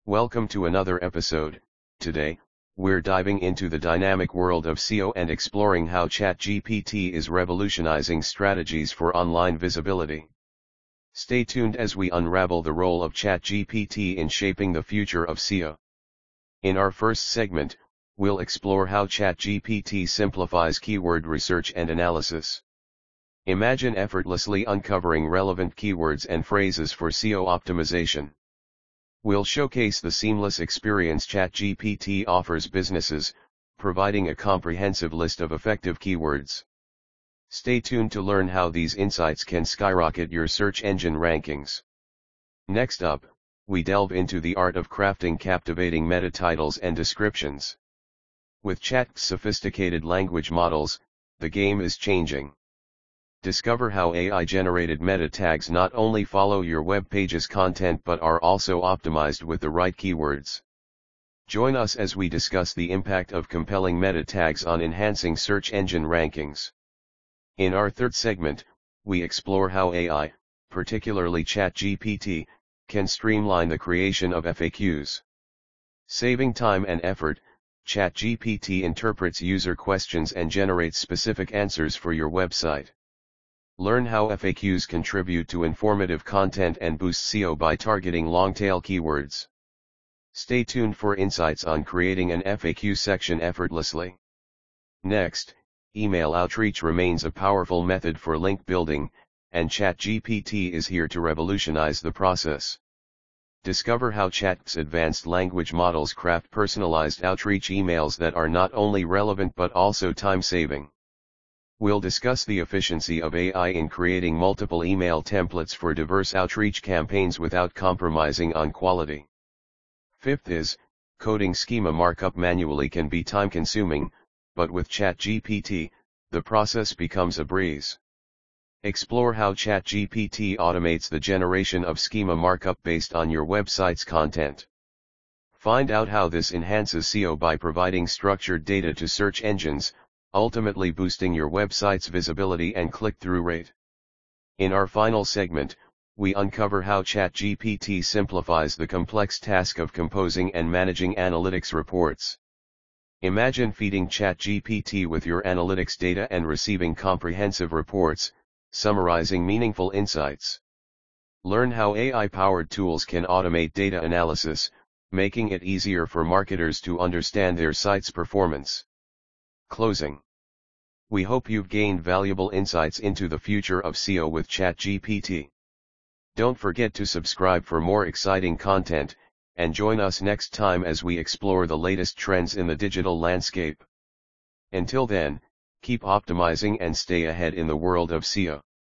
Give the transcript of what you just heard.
Welcome to another episode. Today, we're diving into the dynamic world of SEO and exploring how ChatGPT is revolutionizing strategies for online visibility. Stay tuned as we unravel the role of ChatGPT in shaping the future of SEO. In our first segment, we'll explore how ChatGPT simplifies keyword research and analysis. Imagine effortlessly uncovering relevant keywords and phrases for SEO optimization. We'll showcase the seamless experience ChatGPT offers businesses, providing a comprehensive list of effective keywords. Stay tuned to learn how these insights can skyrocket your search engine rankings. Next up, we delve into the art of crafting captivating meta titles and descriptions. With Chat's sophisticated language models, the game is changing. Discover how AI-generated meta tags not only follow your web page's content but are also optimized with the right keywords. Join us as we discuss the impact of compelling meta tags on enhancing search engine rankings. In our third segment, we explore how AI, particularly ChatGPT, can streamline the creation of FAQs. Saving time and effort, ChatGPT interprets user questions and generates specific answers for your website. Learn how FAQs contribute to informative content and boost SEO by targeting long-tail keywords. Stay tuned for insights on creating an FAQ section effortlessly. Next, email outreach remains a powerful method for link building, and ChatGPT is here to revolutionize the process. Discover how Chat's advanced language models craft personalized outreach emails that are not only relevant but also time-saving. We'll discuss the efficiency of AI in creating multiple email templates for diverse outreach campaigns without compromising on quality. Fifth is, coding schema markup manually can be time-consuming, but with ChatGPT, the process becomes a breeze. Explore how ChatGPT automates the generation of schema markup based on your website's content. Find out how this enhances SEO by providing structured data to search engines, ultimately boosting your website's visibility and click-through rate. In our final segment, we uncover how ChatGPT simplifies the complex task of composing and managing analytics reports. Imagine feeding ChatGPT with your analytics data and receiving comprehensive reports, summarizing meaningful insights. Learn how AI-powered tools can automate data analysis, making it easier for marketers to understand their site's performance. Closing. We hope you've gained valuable insights into the future of SEO with ChatGPT. Don't forget to subscribe for more exciting content, and join us next time as we explore the latest trends in the digital landscape. Until then, keep optimizing and stay ahead in the world of SEO.